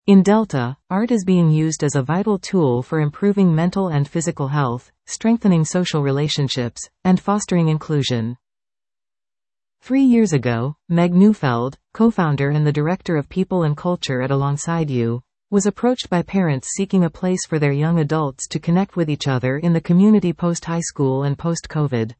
In Delta, art is being used as a vital tool for improving mental and physical health, strengthening social relationships, and fostering inclusion. 3 years ago, Meg Neufeld, co-founder and the director of People and Culture at Alongside You, was approached by parents seeking a place for their young adults to connect with each other in the community post-high school and post-COVID.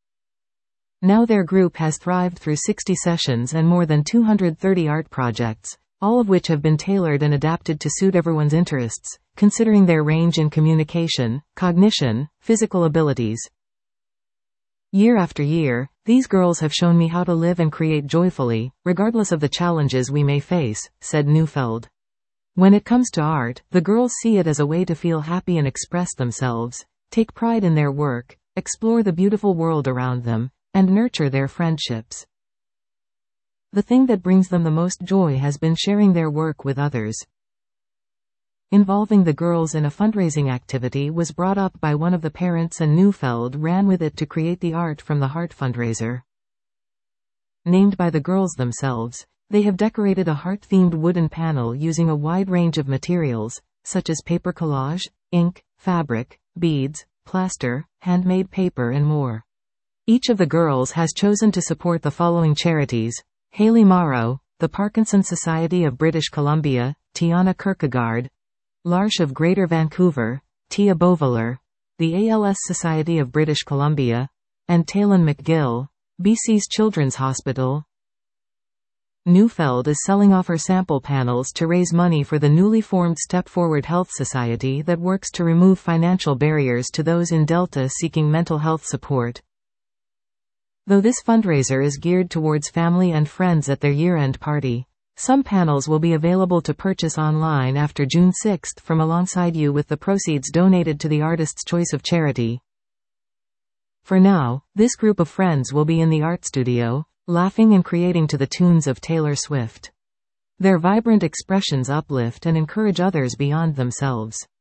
Now their group has thrived through 60 sessions and more than 230 art projects, all of which have been tailored and adapted to suit everyone's interests, considering their range in communication, cognition, physical abilities. Year after year, these girls have shown me how to live and create joyfully, regardless of the challenges we may face, said Neufeld. When it comes to art, the girls see it as a way to feel happy and express themselves, take pride in their work, explore the beautiful world around them, and nurture their friendships. The thing that brings them the most joy has been sharing their work with others. Involving the girls in a fundraising activity was brought up by one of the parents, and Neufeld ran with it to create the Art from the Heart fundraiser. Named by the girls themselves, they have decorated a heart-themed wooden panel using a wide range of materials, such as paper collage, ink, fabric, beads, plaster, handmade paper and more. Each of the girls has chosen to support the following charities: Haley Morrow, the Parkinson Society of British Columbia, Tiana Kierkegaard, L'Arche of Greater Vancouver, Tia Beauvaleur, the ALS Society of British Columbia, and Talon McGill, BC's Children's Hospital. Neufeld is selling off her sample panels to raise money for the newly formed Step Forward Health Society that works to remove financial barriers to those in Delta seeking mental health support. Though this fundraiser is geared towards family and friends at their year-end party, some panels will be available to purchase online after June 6 from Alongside You, with the proceeds donated to the Artist's Choice of charity. For now, this group of friends will be in the art studio, laughing and creating to the tunes of Taylor Swift. Their vibrant expressions uplift and encourage others beyond themselves.